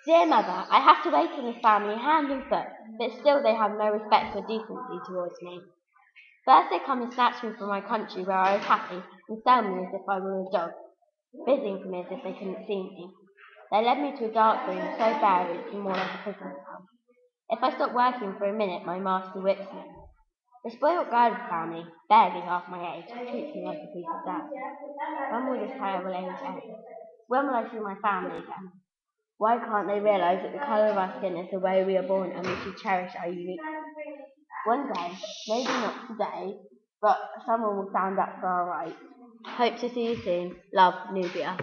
Dear mother, I have to wait on this family hand and foot, but still they have no respect or decency towards me. First they come and snatch me from my country where I was happy, and sell me as if I were a dog, fizzing for me as if they couldn't see me. They led me to a dark room so bare it seemed more like a prison cell. If I stop working for a minute, my master whips me. The spoiled girl of the family, barely half my age, treats me like a piece of dirt. When will this terrible age end? When will I see my family again? Why can't they realise that the colour of our skin is the way we are born and we should cherish our uniqueness? One day, maybe not today, but someone will stand up for our rights. Hope to see you soon. Love, Nubia.